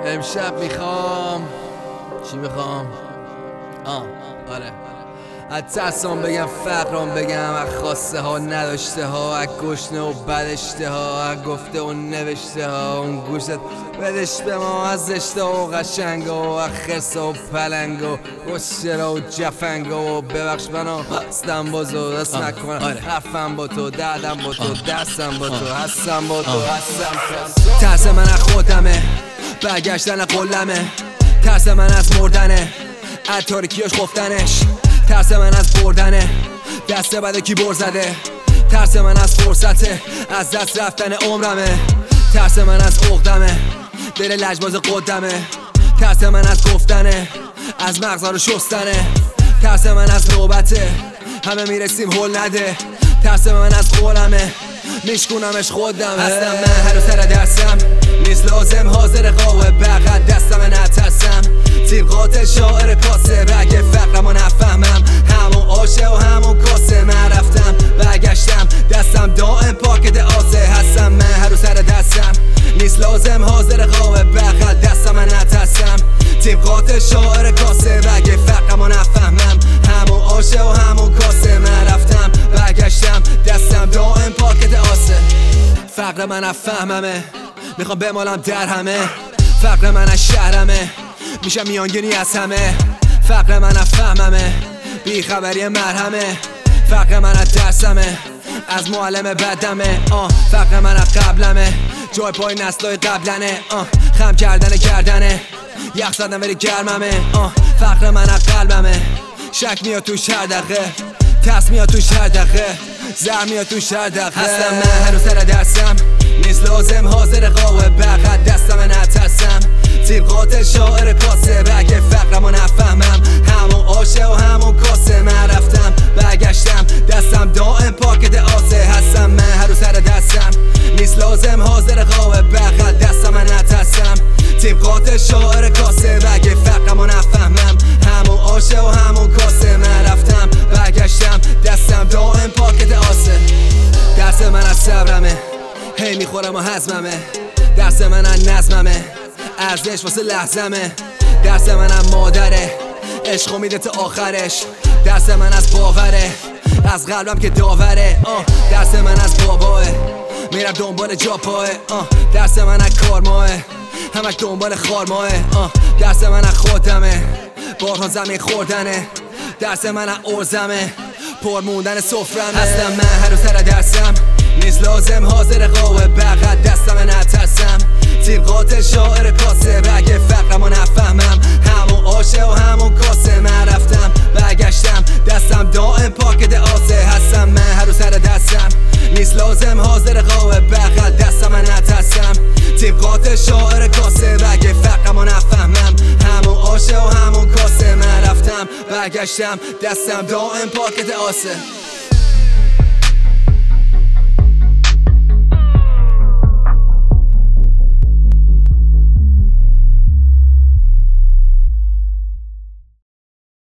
امشب میخوام چی میخوام؟ آره از ترسام بگم، فقرام بگم، از خواسته ها نداشته ها، از گشنه و بدشته ها، از گفته و نوشته ها. اون گوشت بدش به ما از زشته و قشنگ و از خرس و پلنگ و گشترا و جفنگ و ببخش منو هستم بازو دست نکنم. حرفم با تو، دردم با تو، دستم با تو، هستم با تو، هستم. ترس من از خودمه، برگشتن قلمه، ترس من از مردنه، از تاریکیاش خفتنش، ترس من از بردنه، دست بده کی بر زده، ترس من از فرصته، از دست رفتن عمرمه، ترس من از عقدمه، دل لجباز قدمه، ترس من از گفتنه، از مغزا رو شستنه، ترس من از نوبته، همه میرسیم هول نده، ترس من از قولمه، میشکونمش خودم. هستم من هر سر درسم، نیست لازم حاضر قاوه بغل دستم نترسم، تیم قاتل شاعر کاسه، اگه فقرمو نفهمم همون آشه و همون کاسه. من رفتم برگشتم دستم دائم پاکت آسه، هستم من هر سر درسم، نیست لازم حاضر قاوه بغل دستم نترسم، تیم قاتل شاعر کاسه، اگه فقرمو نفهمم همون آشه و همون کاسه. من رفتم برگشتم دستم دائم پاکت آسه. فقر من افهممه، میخوام بمالم در همه، فقر من از شهرمه، میشم میانگینی از همه، فقر من افهممه، بیخبری مرهمه، فقر من از درسمه، از معلم بدمه، فقر من از قبلمه، جای پای نسلای قبلنه، خم کردن گردنه، یخ زدن ولی گرممه، فقر من از قلبمه، شک میاد توش هر دقیقه، ترس میاد توش هر دقیقه، زر میاد توش هر دقیقه. هستم من هنوز سر درسم، نیست لازم حاضر قاوه بغل دستم نترسم، تیم قاتل شاعر کاسه، اگه فقرمو نفهمم همون آشه و همون کاسه. من رفتم برگشتم دستم دائم پاکت آسه، هستم من هنوز سر درسم، نیست لازم حاضر قاوه بغل دستم نترسم، تیم قاتل شاعر کاسه، اگه فقرمو نفهمم همون آشه و همون کاسه. من رفتم برگشتم دستم دائم پاکت آسه. درس من از صبرمه، هی میخورم و هضممه، درس من از نظممه، ارزش واسه لحظمه، درس من از مادره، عشقو میده تا آخرش، درس من از باوره، از قلبم که داوره، درس من از باباه، میرم دنبال جا پاه، درس من از کارماه، همش دنبال خارماه، درس من از خودمه، بارها زمین خوردنه، درس من از ارزمه، پر موندن سفرمه. هستم من هر سر درسم، نیست لازم حاضر قاوه بغل دستم نترسم، تیم قاتل شاعر کاسه، اگه فقرمو نفهمم همون آشه و همون کاسه. من رفتم برگشتم دستم دائم پاکت آسه، هستم من هر سر درسم، نیست لازم حاضر قاوه بغل دستم نترسم، تیم قاتل شاعر کاسه، اگه فقرمو نفهمم همون آشه و همون کاسه. من رفتم برگشتم دستم دائم پاکت آسه.